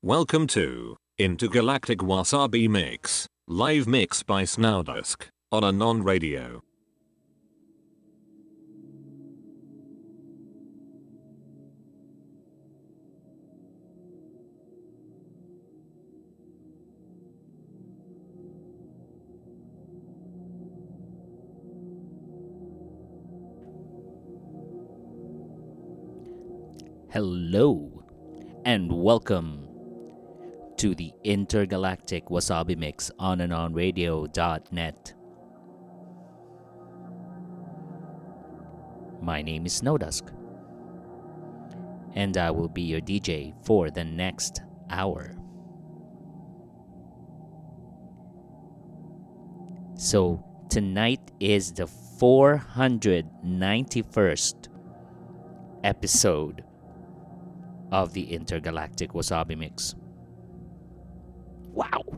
Welcome to Intergalactic Wasabi Mix, live mix by Snowdusk, on Anon Radio. Hello, and welcome to the Intergalactic Wasabi Mix on AnonRadio.net. My name is Snowdusk, and I will be your DJ for the next hour. So, tonight is the 491st episode of the Intergalactic Wasabi Mix. Wow!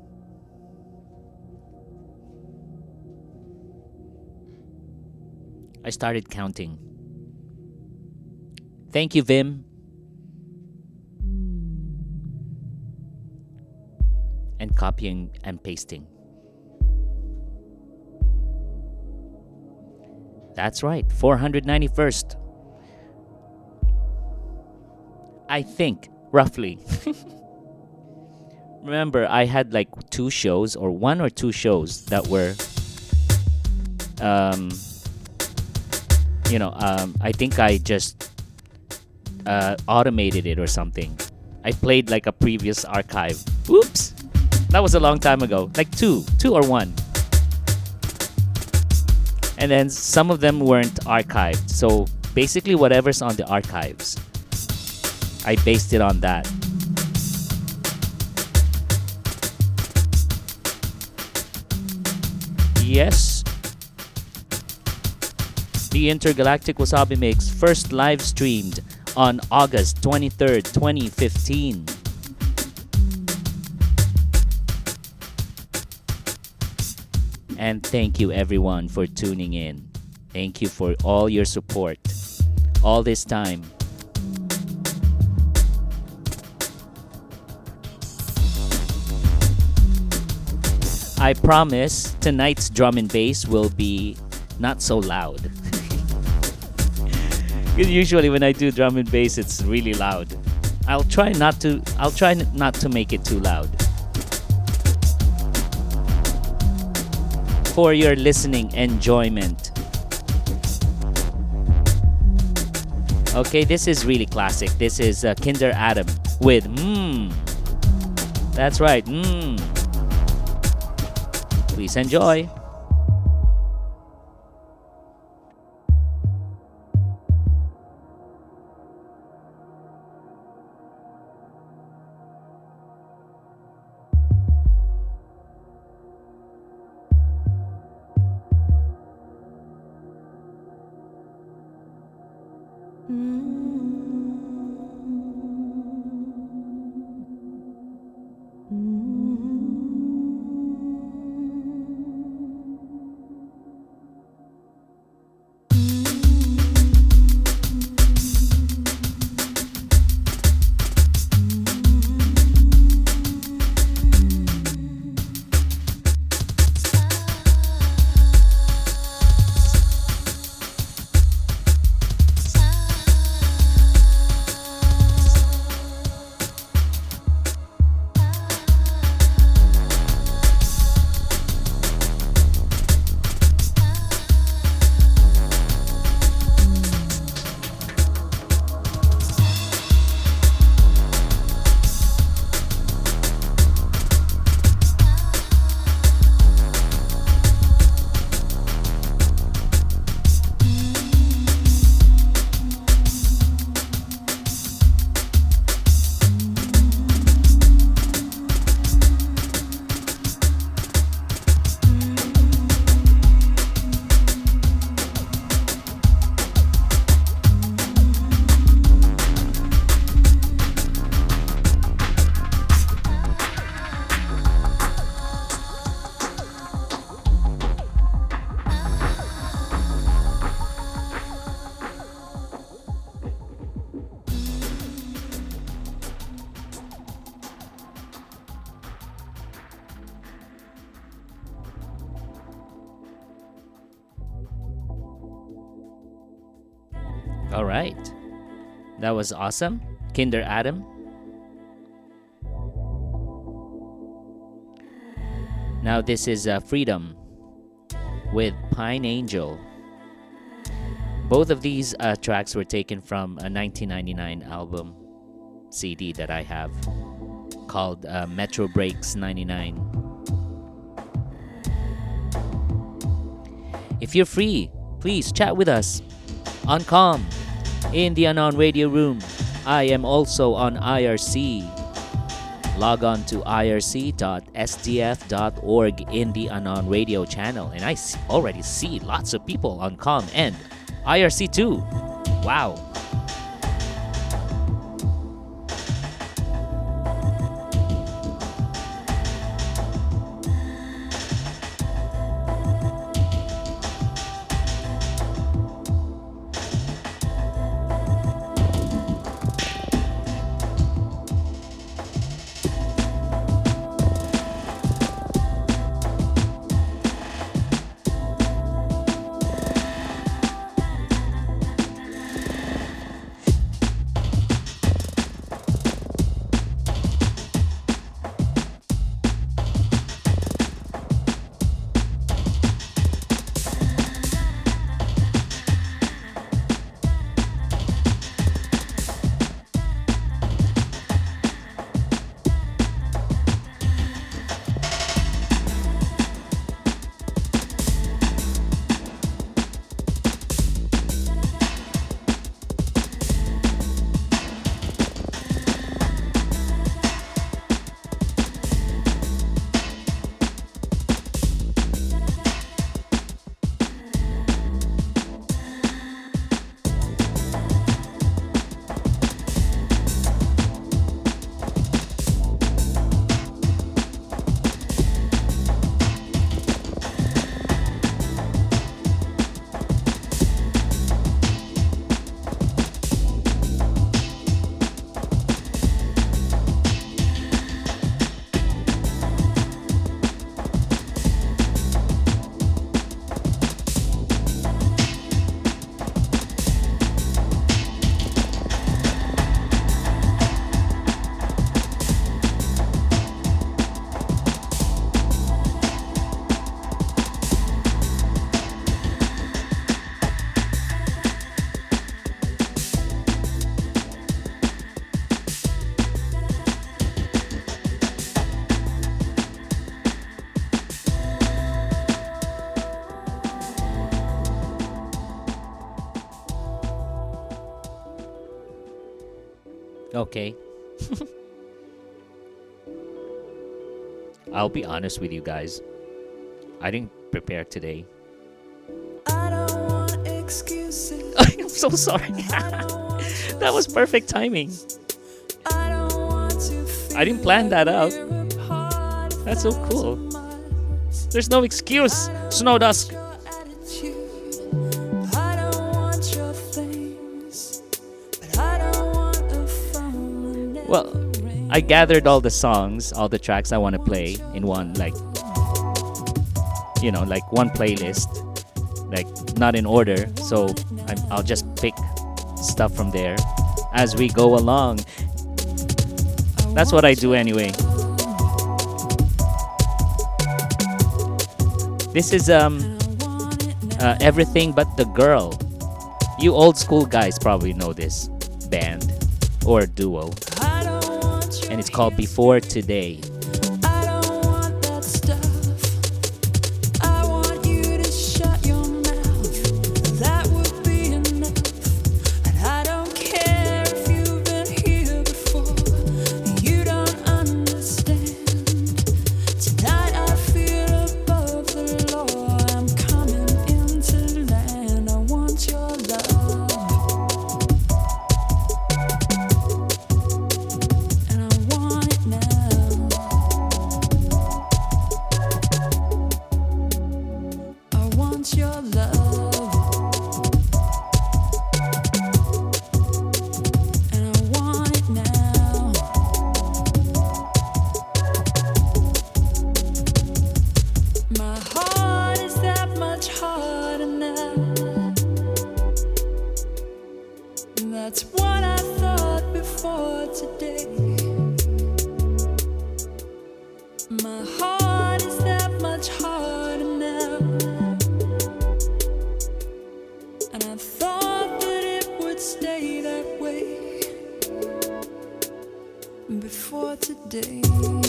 I started counting. Thank you, Vim. And copying and pasting. That's right, 491st. I think, roughly. Remember, I had like two shows, or one or two shows that were, I think I just automated it or something. I played like a previous archive. Oops! That was a long time ago. Like two or one. And then some of them weren't archived. So basically whatever's on the archives, I based it on that. Yes. The Intergalactic Wasabi Mix first live streamed on August 23rd, 2015. And thank you everyone for tuning in. Thank you for all your support all this time. I promise tonight's drum and bass will be not so loud. Because usually when I do drum and bass, it's really loud. I'll try not to make it too loud. For your listening enjoyment. Okay, this is really classic. This is Kinder Adam with That's right, Please enjoy. All right. That was awesome. Kinder Adam. Now this is Freedom with Pine Angel. Both of these tracks were taken from a 1999 album CD that I have called Metro Breaks 99. If you're free, please chat with us on Calm in the Anon Radio Room. I am also on IRC. Log on to irc.sdf.org in the Anon Radio channel. And I already see lots of people on Calm and IRC too. Wow. Okay. I'll be honest with you guys. I didn't prepare today. I don't want excuses. I'm so sorry. That was perfect timing. I don't want to feel I didn't plan that out. we're apart. That's so cool. There's no excuse. Snow Dusk. Your attitude. I don't want your things, but I don't want a phone that Well, never rings. I gathered all the songs, all the tracks I want to play in one, like one playlist, like not in order. So I'll just pick stuff from there as we go along. That's what I do anyway. This is Everything But the Girl. You old school guys probably know this band or duo, I don't want your and it's called Before Today. I don't want that stuff. I want you to shut your mouth. That would be enough. And I don't care if you've been here before. You don't understand. Tonight I feel above the law. I'm coming into land. I want your love. And I want it now. I thought before today. My heart is that much harder now. And I thought that it would stay that way before today.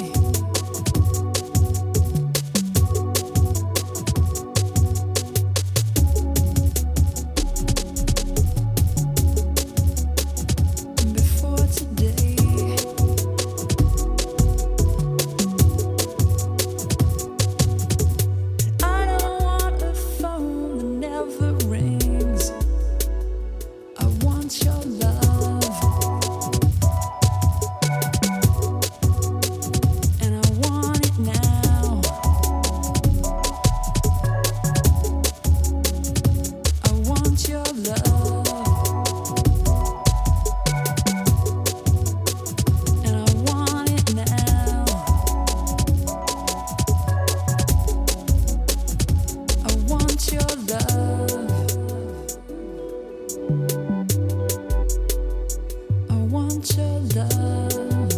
Before today. I don't want a phone that never rings. I want your love, and I want it now. I want your love, and I want it now. I want your love. I want your love.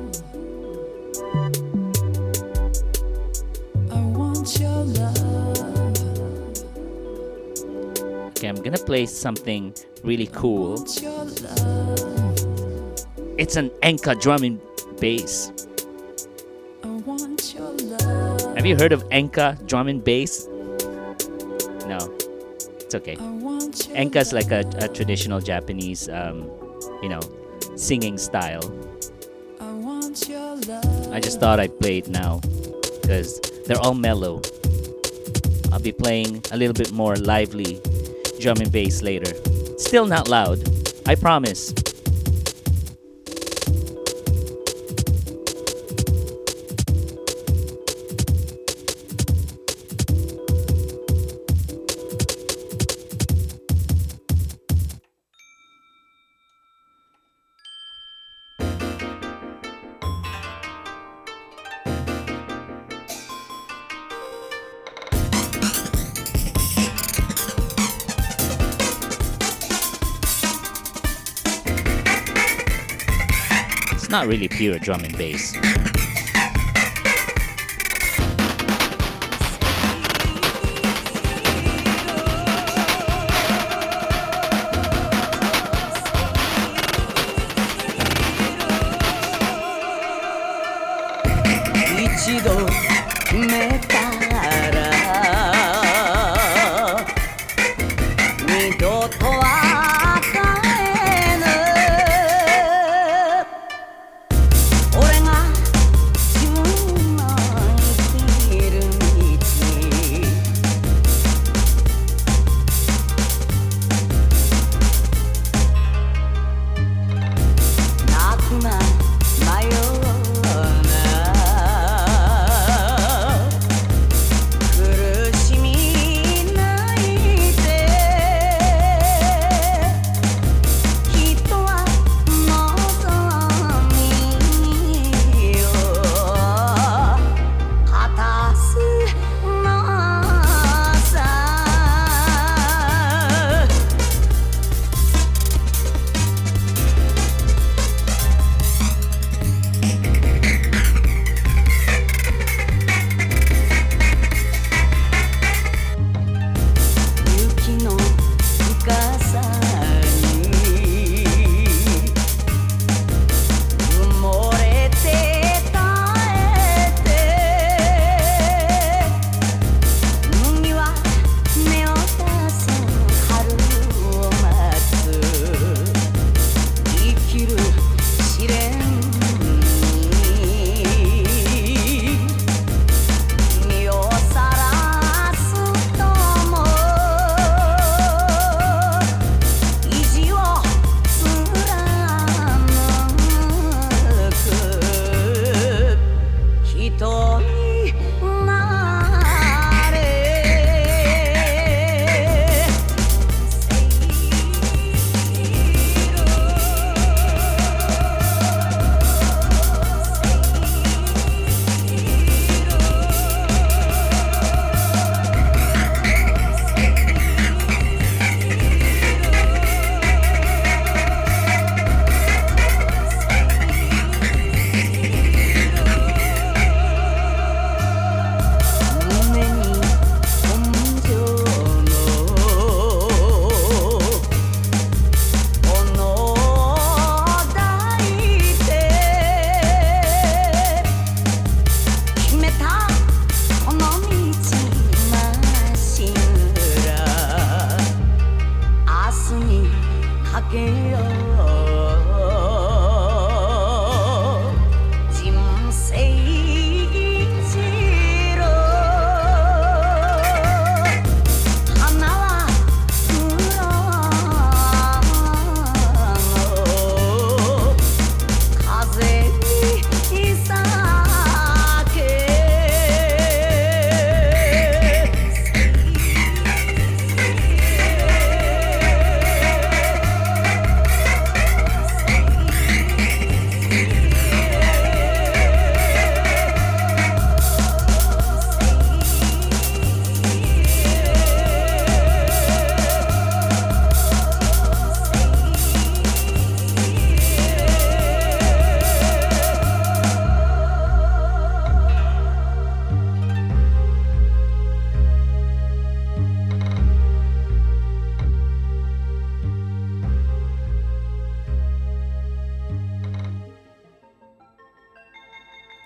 I want your love. Okay, I'm gonna play something really cool. Want your love. It's an Enka drum and bass. I want your love. Have you heard of Enka drum and bass? No, it's okay. I want your Enka's like a traditional Japanese, singing style. I want your love. I just thought I'd play it now because they're all mellow. I'll be playing a little bit more lively drum and bass later. Still not loud, I promise. It's not really pure drum and bass.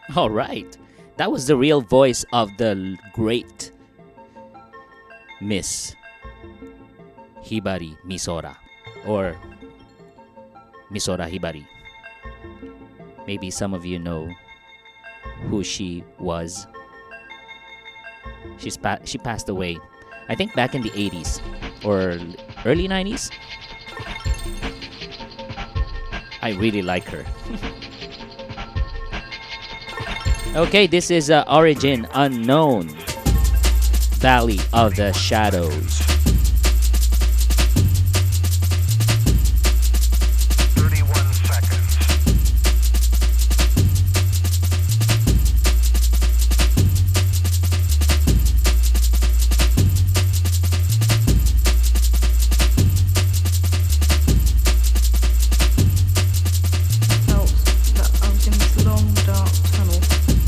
All right. That was the real voice of the great Miss Hibari Misora, or Misora Hibari. Maybe some of you know who she was. She passed away, I think, back in the 80s or early 90s. I really like her. Okay, this is Origin Unknown, Valley of the Shadows. 31 seconds. Felt that I was in this long dark tunnel.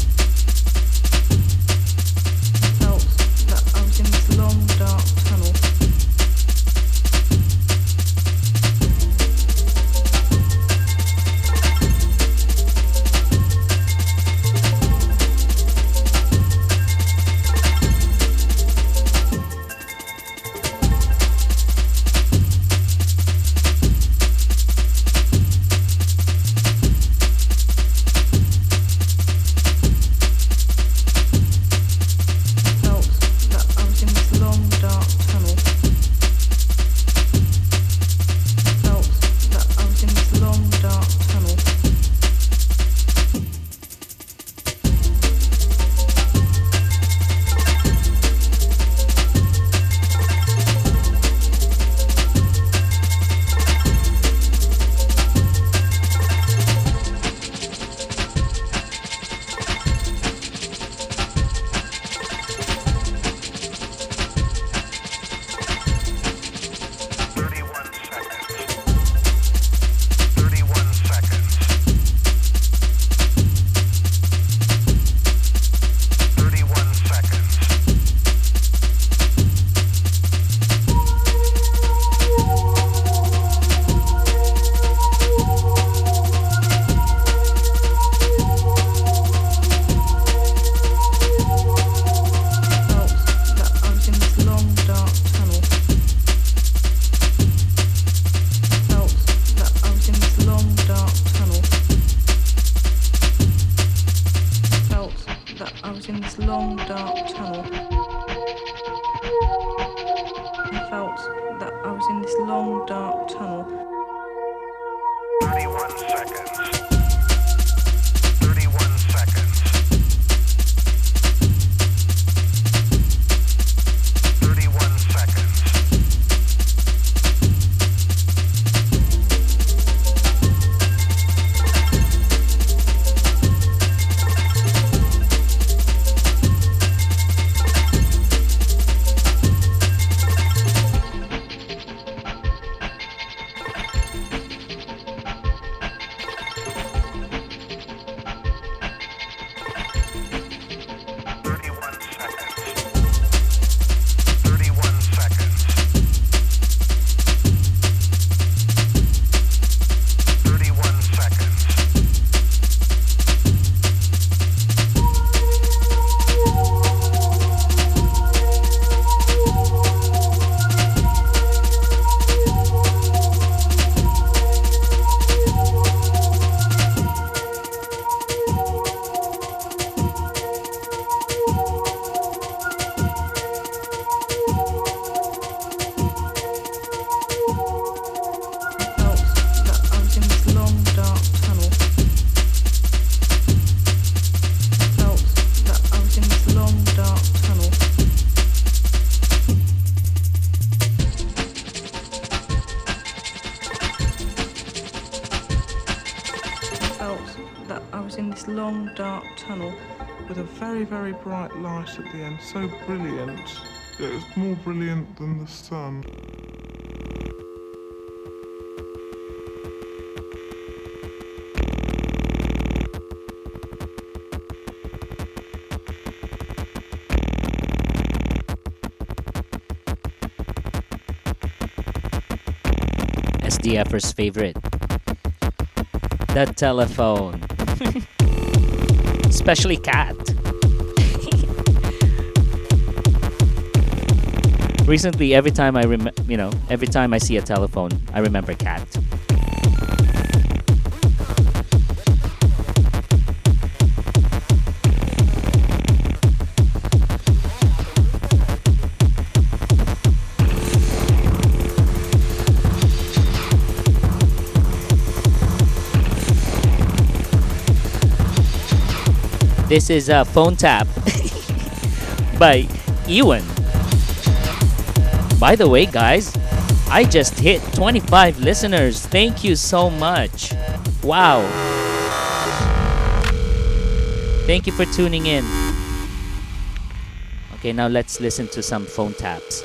Felt that I was in this long dark tunnel. Felt that I was in this long dark tunnel. Felt that I was in this long dark tunnel. Felt that I was in this long dark tunnel. Felt that I was in this long dark tunnel. Felt that I was in this long dark tunnel. I felt that I was in this long dark tunnel. 31 seconds. 31 seconds. 31 seconds. this long dark tunnel. With a very, very bright light at the end, so brilliant. It was more brilliant than the sun. SDFer's favorite. The telephone. especially Kat. Recently, every time every time I see a telephone, I remember Kat. This is a phone tap by Ewan. By the way, guys, I just hit 25 listeners. Thank you so much. Wow. Thank you for tuning in. Okay, now let's listen to some phone taps.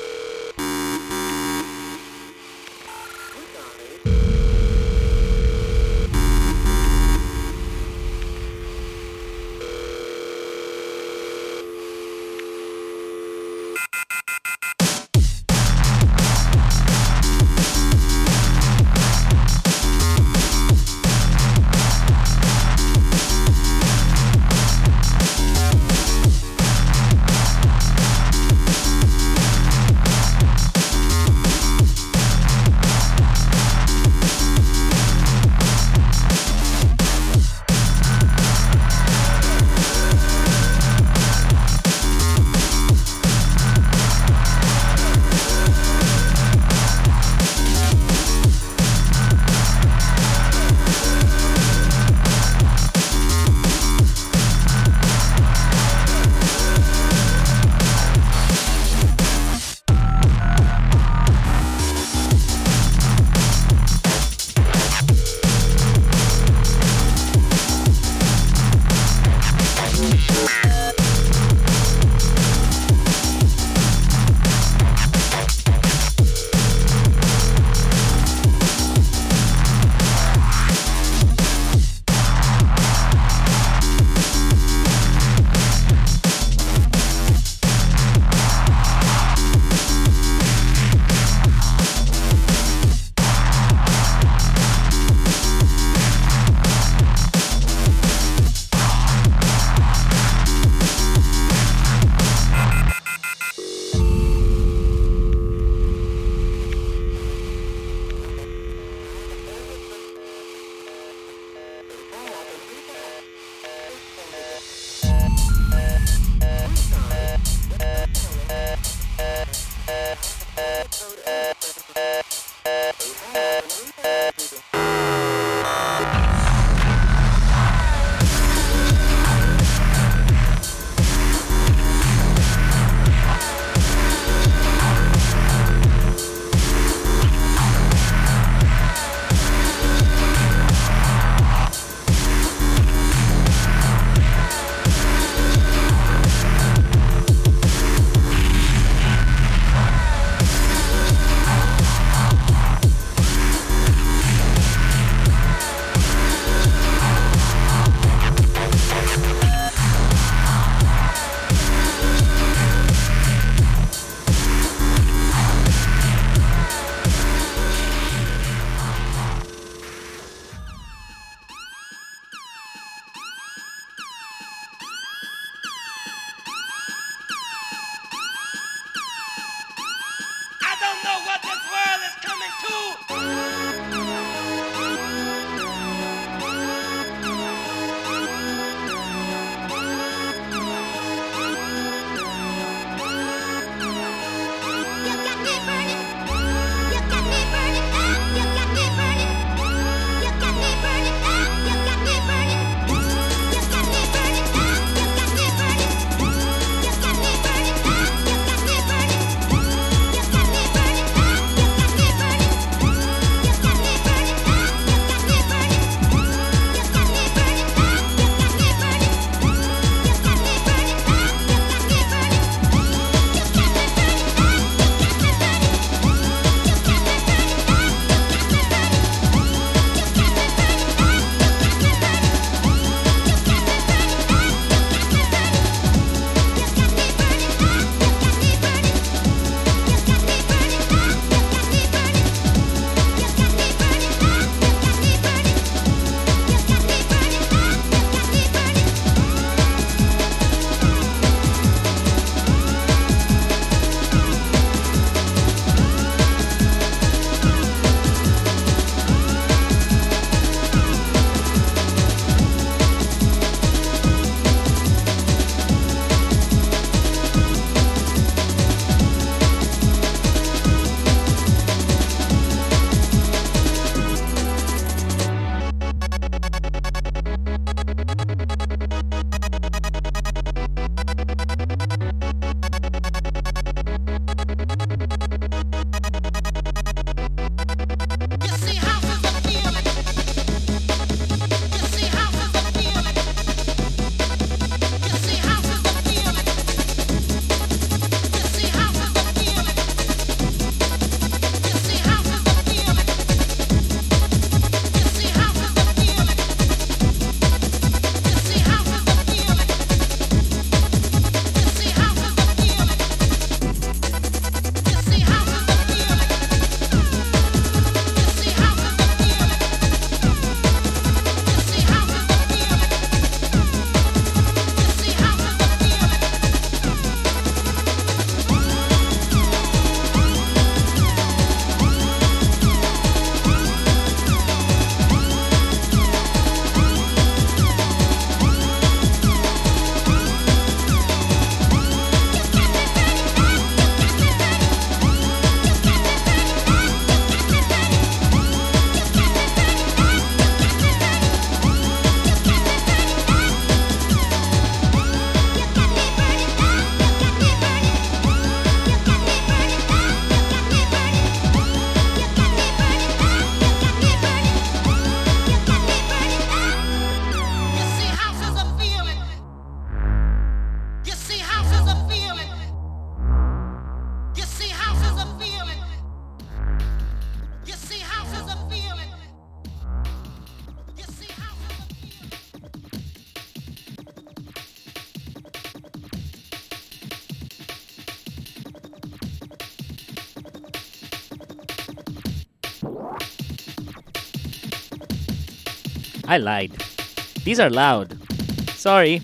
I lied. These are loud. Sorry.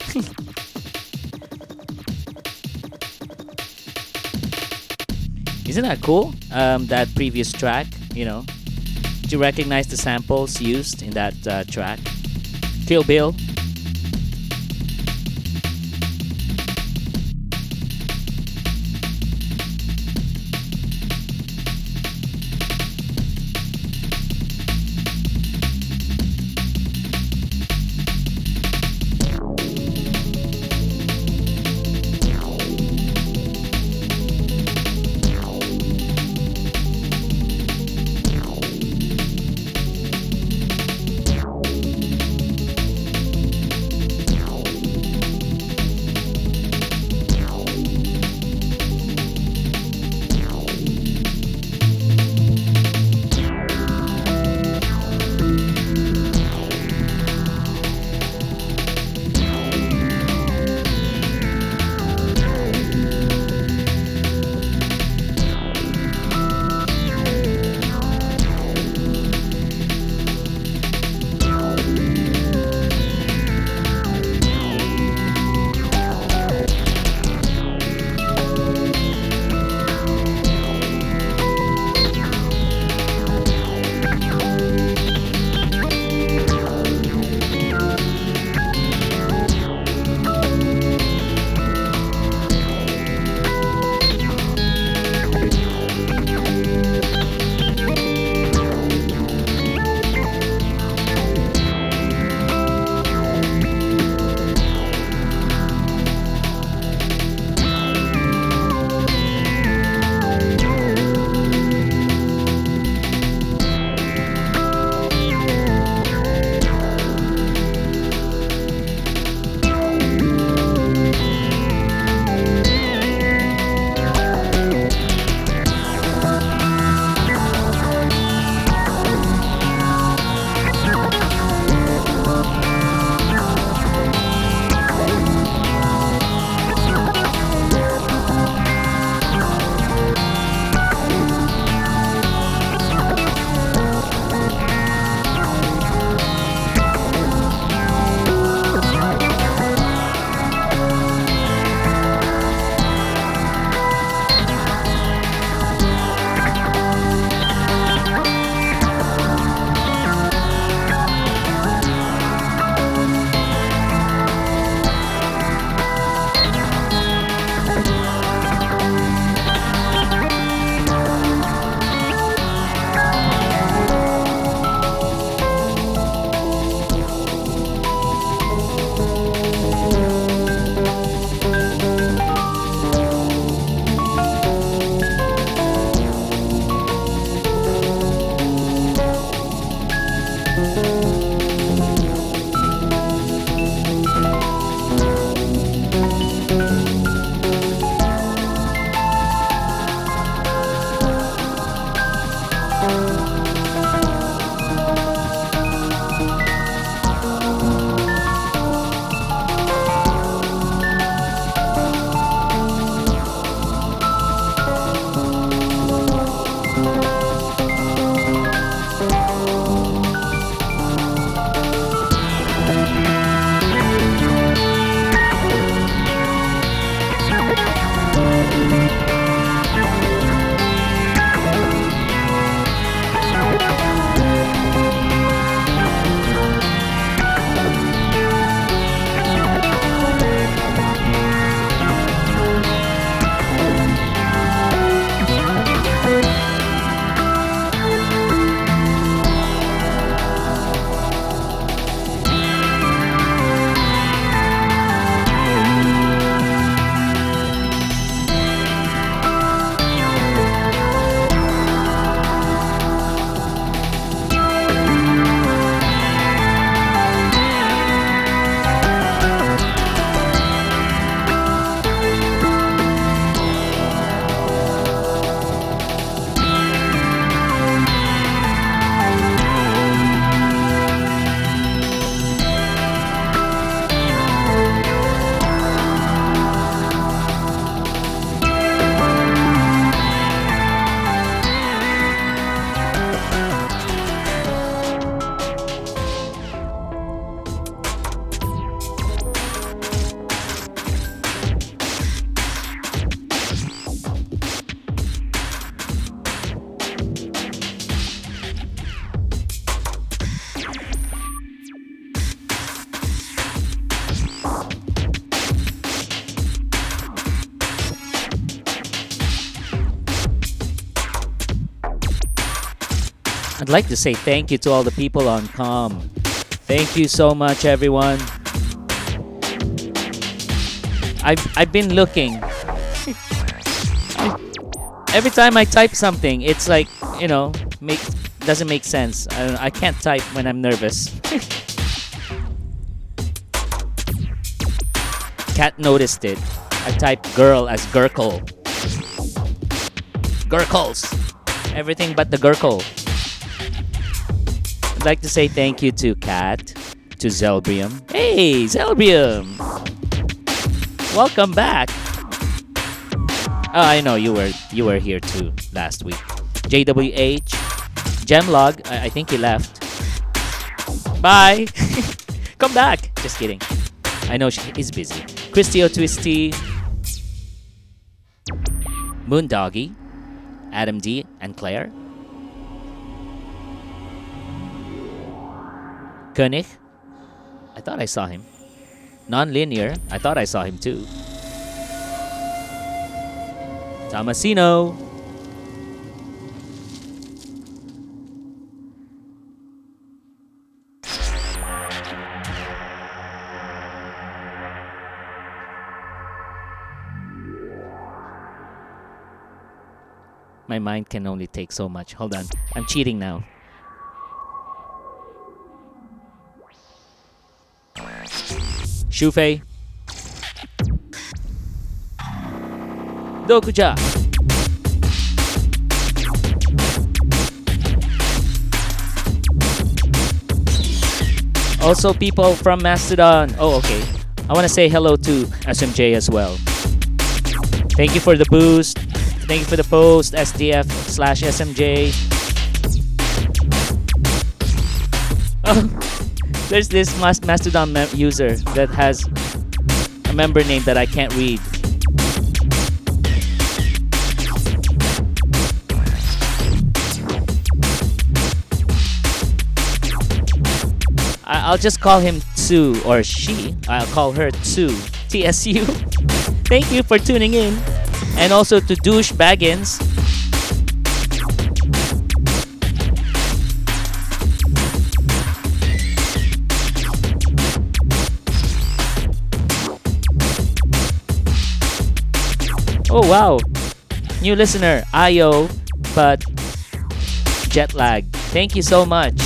Isn't that cool? That previous track, you know. Do you recognize the samples used in that track? Kill Bill. I'd like to say thank you to all the people on Com. Thank you so much, everyone. I've been looking. Every time I type something, it's like, doesn't make sense. I can't type when I'm nervous. Cat noticed it. I typed girl as Gurkle. Gurkles. Everything but the Gurkle. I'd like to say thank you to Cat, to Zelbrium. Hey, Zelbrium! Welcome back. Oh, I know you were here too last week. JWH, Gemlog. I think he left. Bye. Come back. Just kidding. I know he's busy. Christio Twisty, Moondoggy, Adam D, and Claire. König. I thought I saw him. Non-linear. I thought I saw him too. Tomasino. My mind can only take so much. Hold on. I'm cheating now. Shufei. Dokuja. Also people from Mastodon. Oh, okay. I want to say hello to SMJ as well. Thank you for the boost. Thank you for the post, SDF/SMJ. Oh, there's this Mastodon user that has a member name that I can't read. I'll just call him Tsu, or she. I'll call her Tsu. TSU. Thank you for tuning in. And also to Douche Baggins. Oh wow. New listener, Ayo, but jet lag. Thank you so much.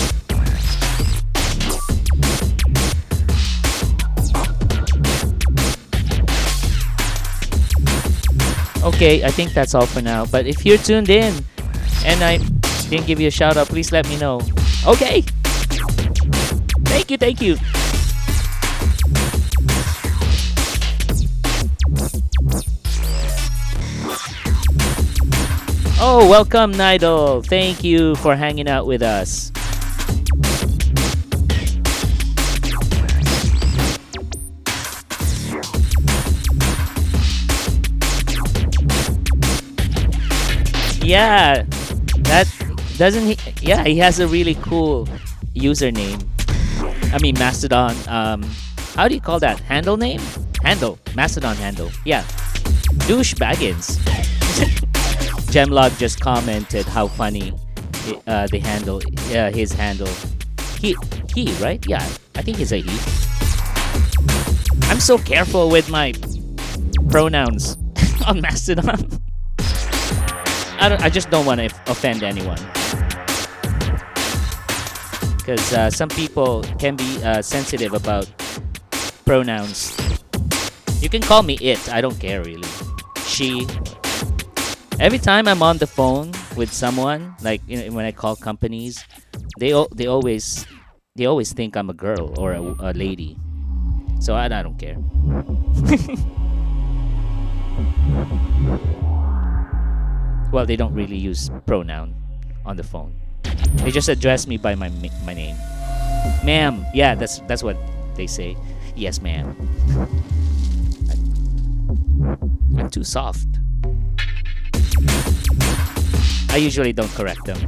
Okay, I think that's all for now. But if you're tuned in and I didn't give you a shout out, please let me know. Okay. Thank you, thank you. Oh, welcome, Nidal. Thank you for hanging out with us. Yeah, that doesn't he? Yeah, he has a really cool username. I mean, Mastodon. How do you call that? Handle name? Handle. Mastodon handle. Yeah. Douche Baggins. Gemlog just commented how funny the handle, his handle. He, right? Yeah, I think he's a he. I'm so careful with my pronouns on Mastodon. I just don't want to offend anyone. Because some people can be sensitive about pronouns. You can call me it. I don't care really. She. Every time I'm on the phone with someone, like when I call companies, they always think I'm a girl or a lady. So I don't care. Well, they don't really use pronoun on the phone. They just address me by my name. Ma'am. Yeah, that's what they say. Yes, ma'am. I'm too soft. I usually don't correct them.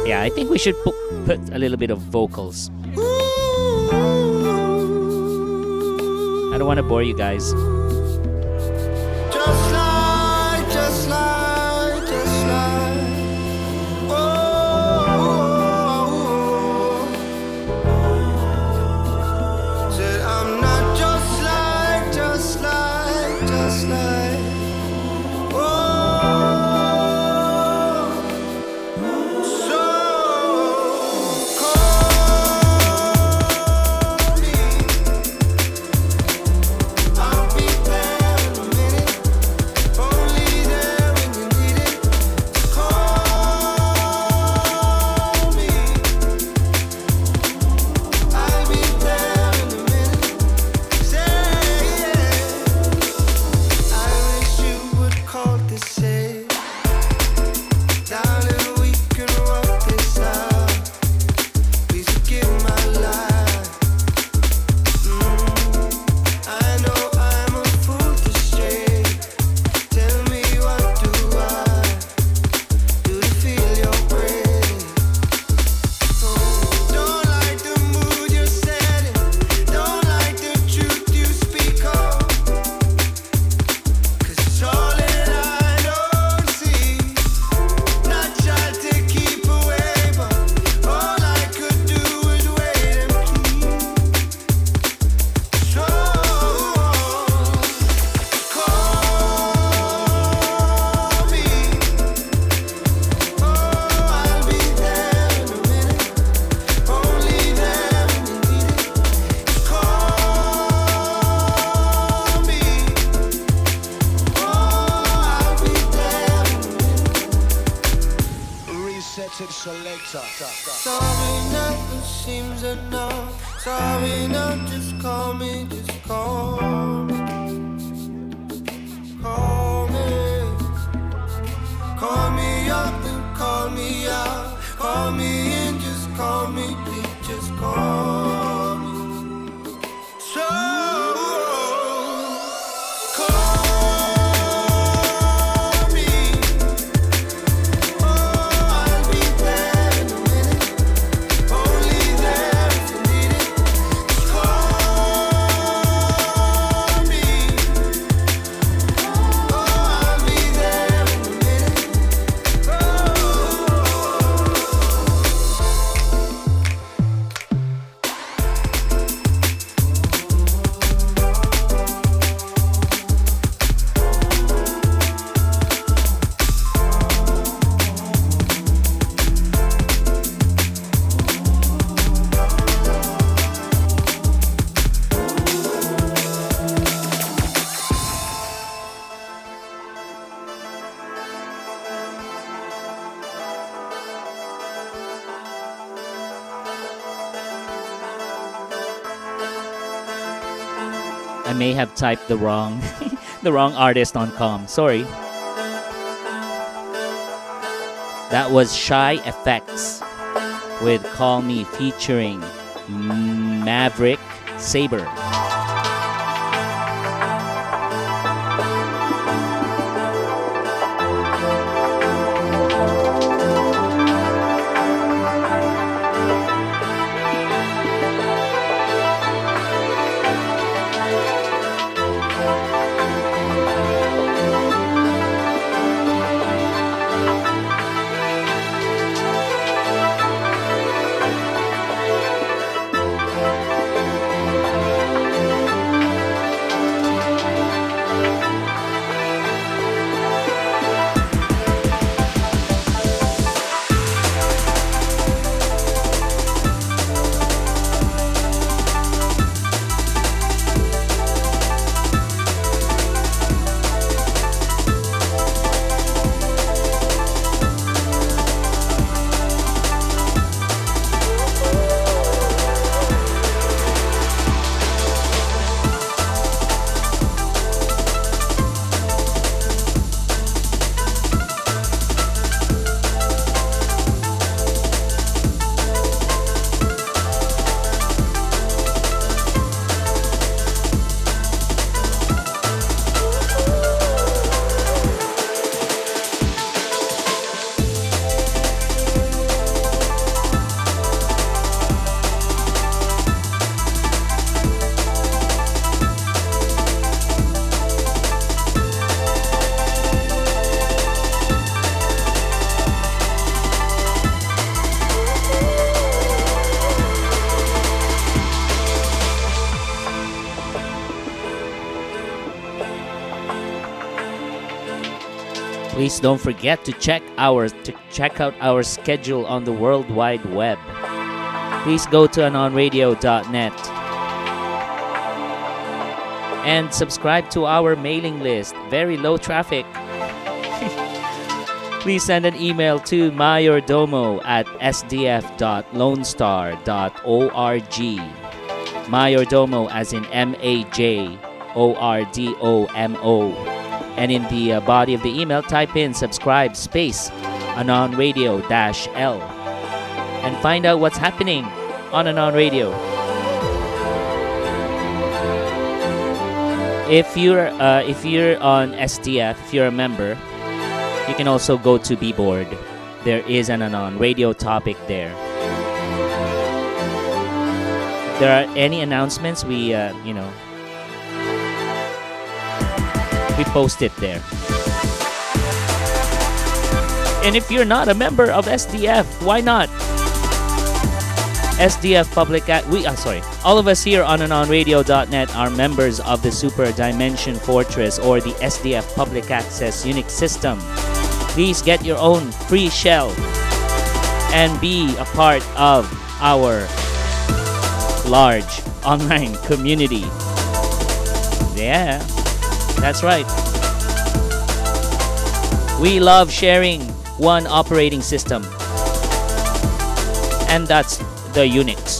Yeah, I think we should put a little bit of vocals. I don't want to bore you guys. Just like, just like, just like. Oh, said I'm not just like, just like, just like. Oh, so call me. I'll be there in a minute. Only there when you need it. Call me. I'll be there in a minute. Say yeah. I wish you would call to say, darling, we can work this out. Please forgive my lie. I know I'm a fool to stray. Tell me what do I do to feel your praise? Don't like the mood you're setting. Don't like the truth you speak of. 'Cause it's all that I don't see. Not try to keep away, but all I could do is wait and plead. So call me. Oh, I'll be there in a minute. Only there when you need it. Call me. Oh, I'll be there in a minute. Resetting selector. Sorry, nothing seems enough. Sorry, no, just call me, just call me. Call me. Call me up and call me out. Call me in, just call me, please, just call me. So call me. Oh, I'll be there in a minute. Only there if you need it. Call me. Oh, I'll be there in a minute. Oh. I may have typed the wrong the wrong artist on com. Sorry. That was Shy Effects with Call Me featuring Maverick Saber. Please don't forget to check out our schedule on the World Wide Web. Please go to anonradio.net and subscribe to our mailing list. Very low traffic. Please send an email to mayordomo@sdf.lonestar.org. Mayordomo as in MAJORDOMO. And in the body of the email, type in subscribe space Anon Radio -L and find out what's happening on Anon Radio. If you're on SDF, if you're a member, you can also go to Bboard. There is an Anon Radio topic there. If there are any announcements, we post it there. And if you're not a member of SDF, why not? SDF Public Act. All of us here on AnonRadio.net are members of the Super Dimension Fortress or the SDF Public Access Unix system. Please get your own free shell and be a part of our large online community. Yeah, that's right. We love sharing one operating system, and that's the Unix.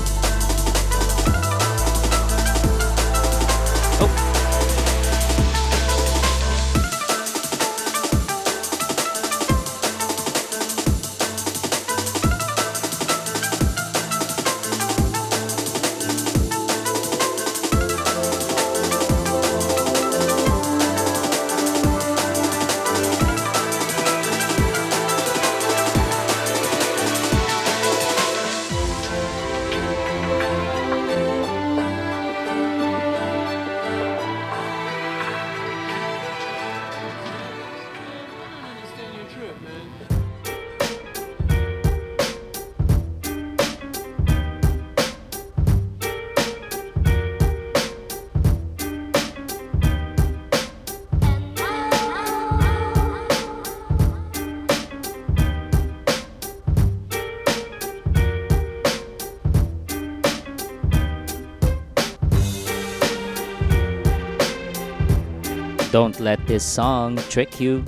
Don't let this song trick you.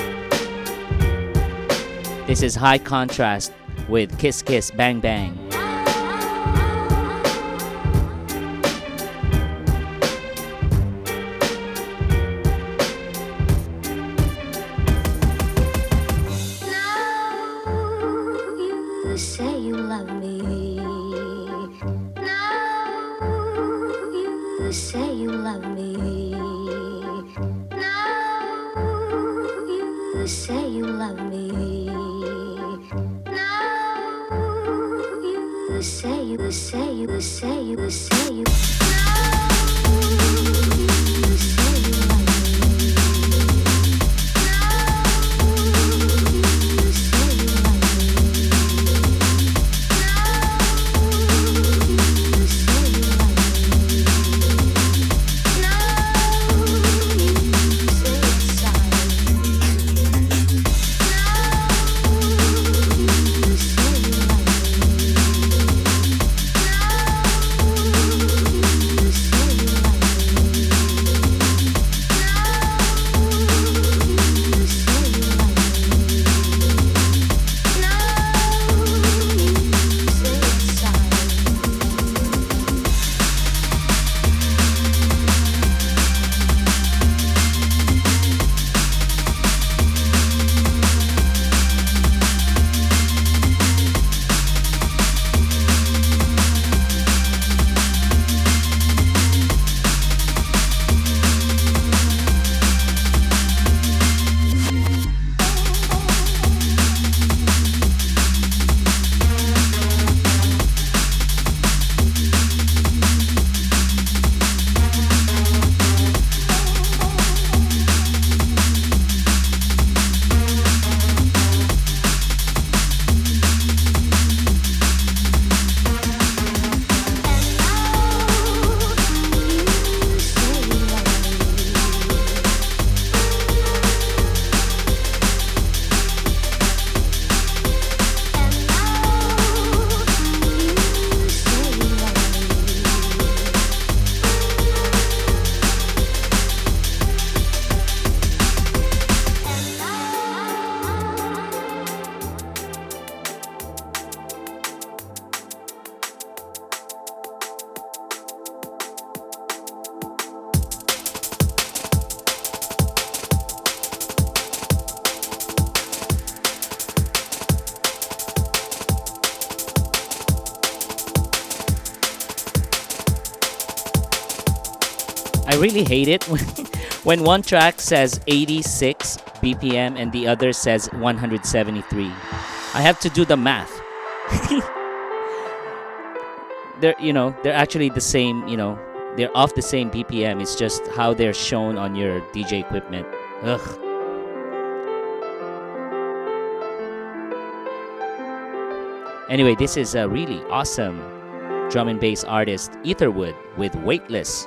This is High Contrast with Kiss Kiss Bang Bang. You say you love me. Now you say you love me. Now you say you love me. Now you say you say you say you say you. really hate it when one track says 86 BPM and the other says 173. I have to do the math. They're actually the same, they're off the same BPM. It's just how they're shown on your DJ equipment. Ugh. Anyway, this is a really awesome drum and bass artist, Etherwood, with Weightless.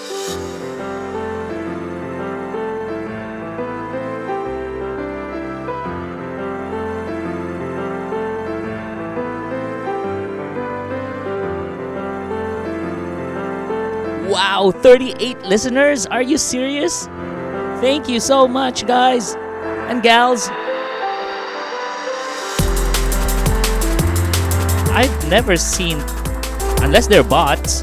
Wow, 38 listeners? Are you serious? Thank you so much, guys and gals. I've never seen, unless they're bots.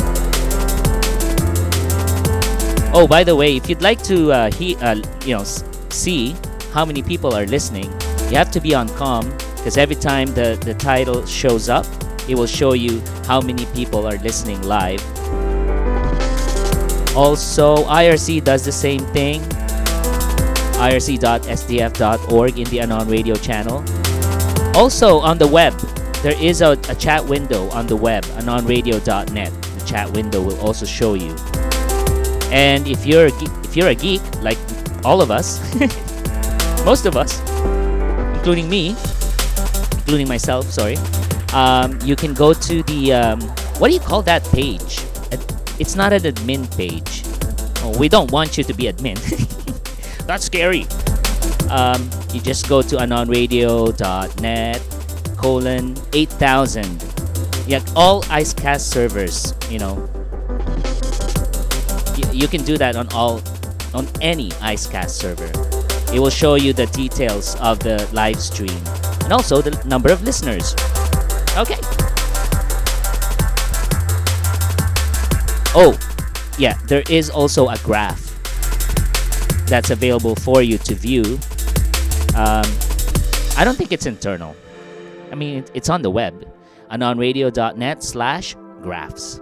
Oh, by the way, if you'd like to see how many people are listening, you have to be on comm, because every time the title shows up, it will show you how many people are listening live. Also, IRC does the same thing. irc.sdf.org in the Anon Radio channel. Also, on the web, there is a chat window on the web, anonradio.net. The chat window will also show you. And if you're a geek, like all of us, most of us, including me, including myself, sorry, you can go to the, what do you call that page? It's not an admin page. Oh, we don't want you to be admin. That's scary. You just go to anonradio.net:8000. Yeah, all Icecast servers, you can do that on any Icecast server. It will show you the details of the live stream and also the number of listeners. Okay. Oh, yeah, there is also a graph that's available for you to view. I don't think it's internal. I mean, it's on the web. anonradio.net/graphs.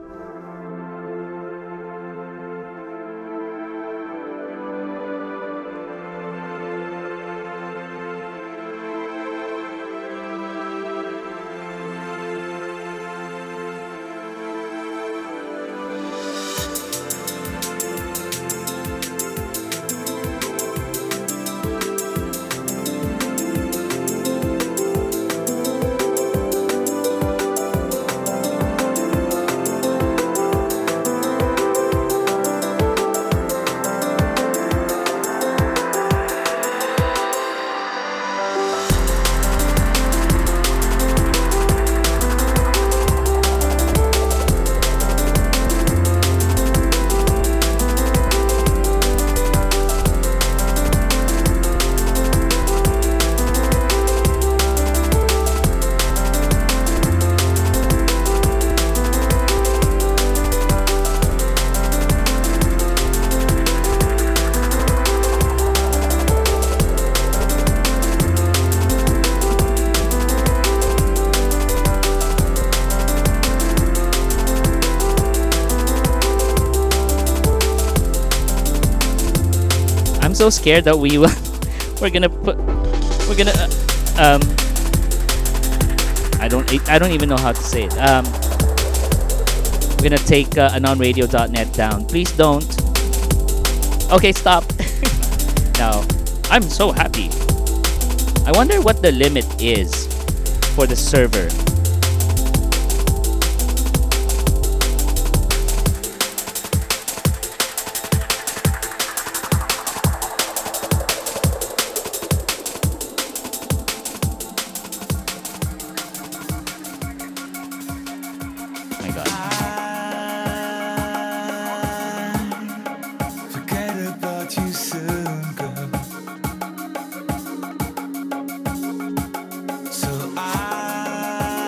So scared that we're gonna I don't even know how to say it. We're gonna take anonradio.net down. Please don't. Okay, stop. Now, I'm so happy. I wonder what the limit is for the server. So I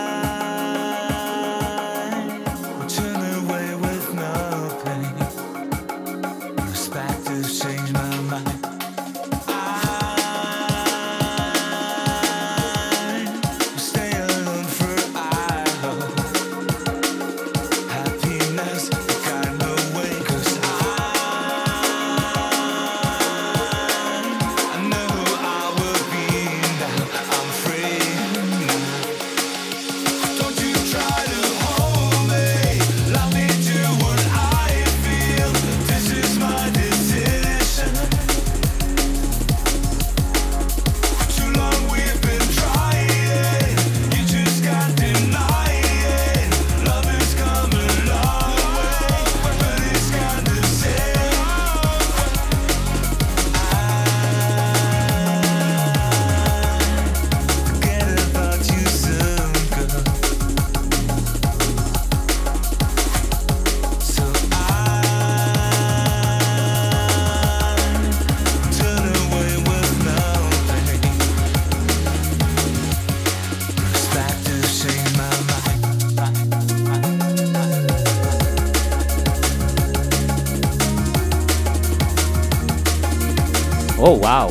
Oh, wow.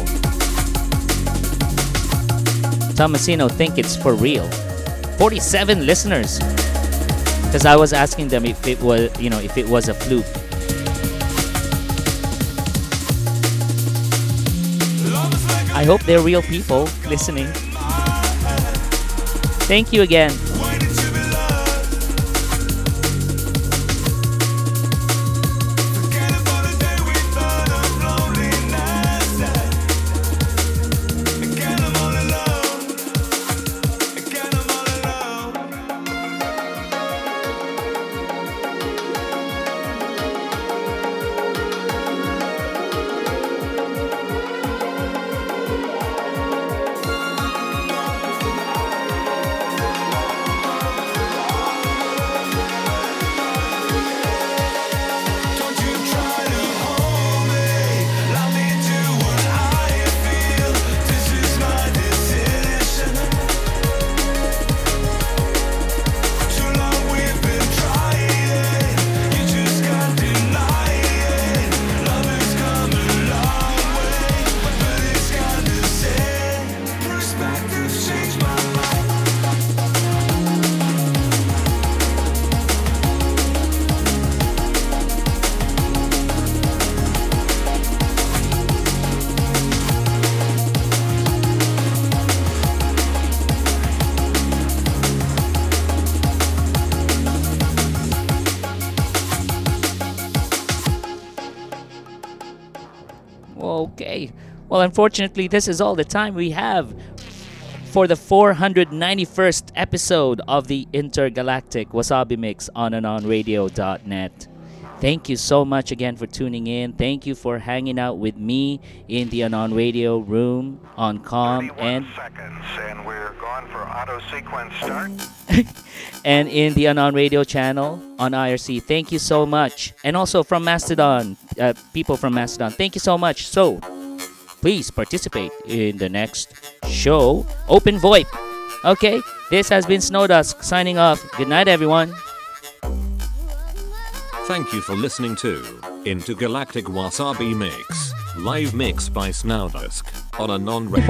Tomasino think it's for real. 47 listeners. Because I was asking them if it was, if it was a fluke. I hope they're real people listening. Thank you again. Okay. Well, unfortunately, this is all the time we have for the 491st episode of the Intergalactic Wasabi Mix on AnonRadio.net. Thank you so much again for tuning in. Thank you for hanging out with me in the Anon Radio room on COM 31 seconds, and we're going for auto sequence start. and in the Anon Radio channel on IRC. Thank you so much. And also from Mastodon, people from Mastodon, thank you so much. So, please participate in the next show. Open VoIP. Okay, this has been Snowdusk signing off. Good night, everyone. Thank you for listening to Intergalactic Wasabi Mix, live mix by Snowdusk on Anon Radio.